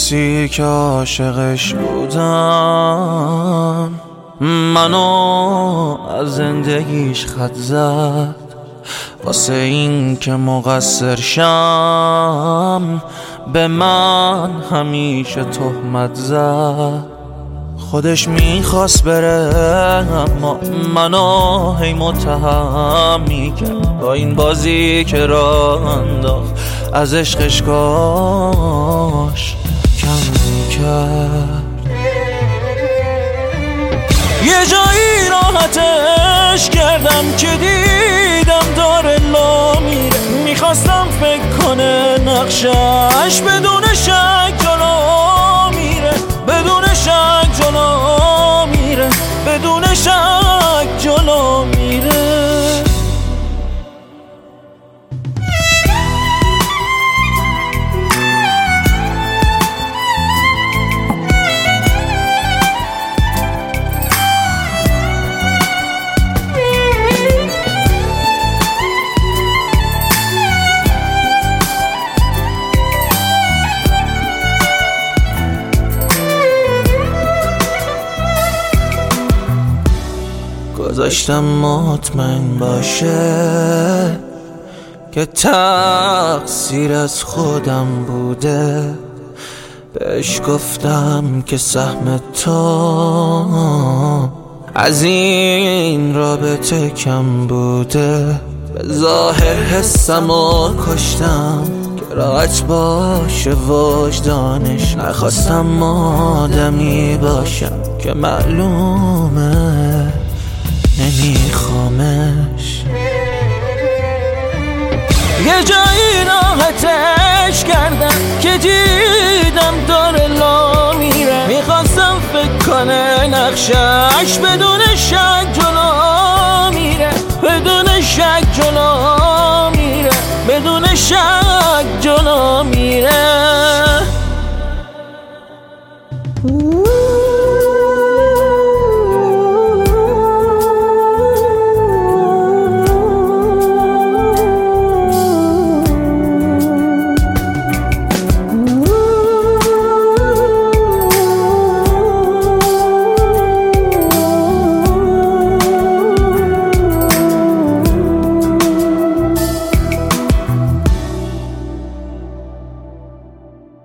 کسی که عاشقش بودم منو از زندگیش خط زد، واسه این که مقصر شم به من همیشه تهمت زد. خودش میخواست بره اما منو هی متهم میکرد، با این بازی که راه انداخت از عشقش کاش کم میکرد. یه جایی راحتش کردم که دیدم داره لا میره، میخواستم فکر کنه نقشش بدون شک جلو میره، بدون شک جلو میره، بدون شک جلو میره. گذاشتم مطمئن باشه که تقصیر از خودم بوده، بهش گفتم که سهم تو از این رابطه کم بوده. به ظاهر حسمو کشتم که راحت باشه وجدانش، نخواستم آدمی باشم که معلومه نمیخوامش. یه جایی راحتش کردم که دیدم داره لا میره، میخواستم فکر کنه نقشش بدون شک جلو میره، بدون شک جلو میره، بدون شک جلو میره.